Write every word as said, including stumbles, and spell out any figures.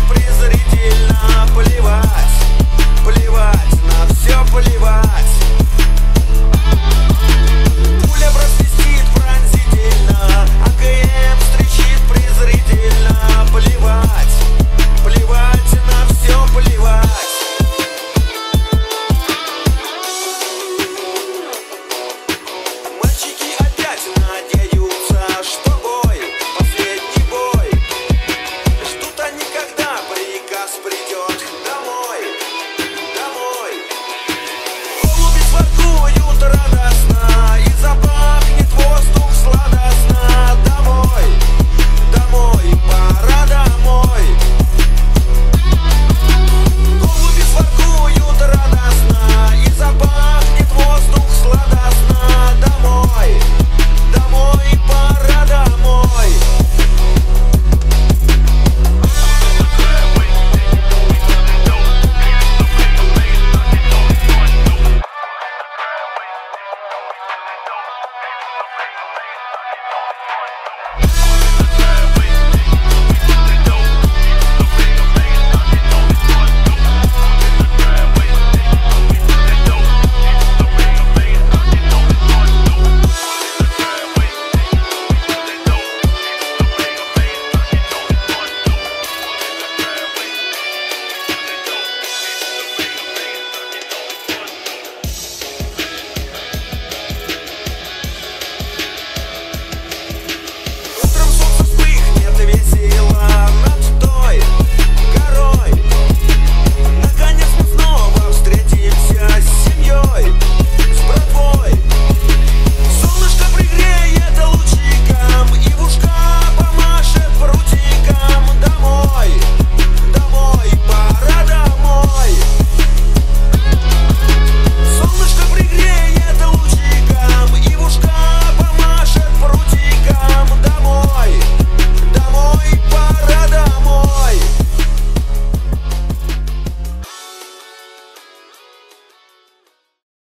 презрительно. Плевать, плевать, на все плевать. Пуля просвистит пронзительно, АКМ встречит презрительно. Плевать, плевать, на все плевать. Мальчики опять надеются, что бой, последний бой. Ждут они, когда приказ придет домой, домой. Голуби своркуют радостно, и запахнет воздух сладостно. Домой, домой, пора домой. Голуби своркуют радостно, и запахнет воздух сладостно. Домой, домой, пора домой.